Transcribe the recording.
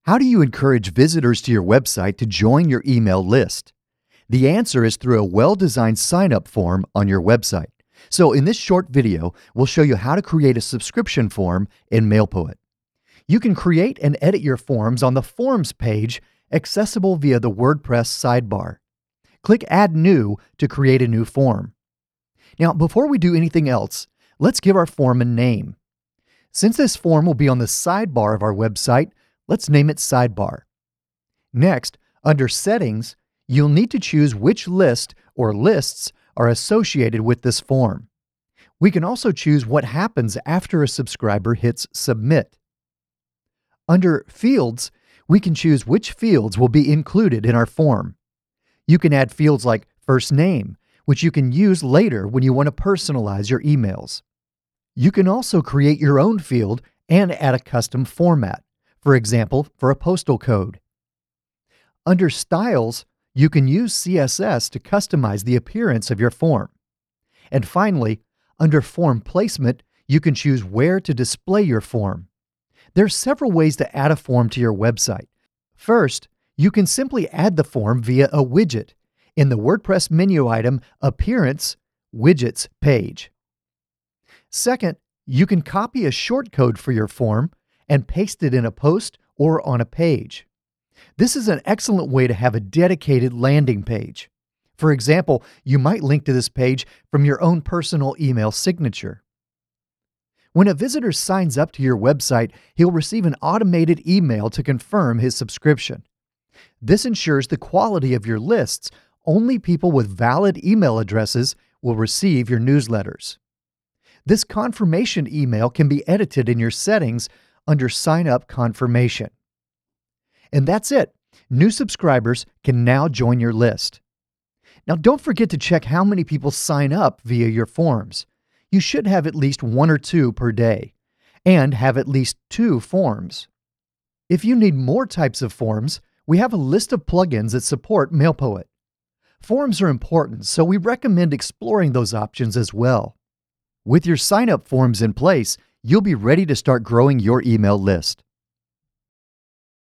How do you encourage visitors to your website to join your email list? The answer is through a well-designed sign-up form on your website. So in this short video, we'll show you how to create a subscription form in MailPoet. You can create and edit your forms on the Forms page, accessible via the WordPress sidebar. Click Add New to create a new form. Now, before we do anything else, let's give our form a name. Since this form will be on the sidebar of our website, let's name it Sidebar. Next, under Settings, you'll need to choose which list or lists are associated with this form. We can also choose what happens after a subscriber hits Submit. Under Fields, we can choose which fields will be included in our form. You can add fields like first name, which you can use later when you want to personalize your emails. You can also create your own field and add a custom format, for example, for a postal code. Under Styles, you can use CSS to customize the appearance of your form. And finally, under Form Placement, you can choose where to display your form. There are several ways to add a form to your website. First, you can simply add the form via a widget in the WordPress menu item Appearance Widgets page. Second, you can copy a shortcode for your form and paste it in a post or on a page. This is an excellent way to have a dedicated landing page. For example, you might link to this page from your own personal email signature. When a visitor signs up to your website, he'll receive an automated email to confirm his subscription. This ensures the quality of your lists. Only people with valid email addresses will receive your newsletters. This confirmation email can be edited in your settings under Sign Up Confirmation. And that's it. New subscribers can now join your list. Now, don't forget to check how many people sign up via your forms. You should have at least 1 or 2 per day, and have at least 2 forms. If you need more types of forms, we have a list of plugins that support MailPoet. Forms are important, so we recommend exploring those options as well. With your sign-up forms in place, you'll be ready to start growing your email list.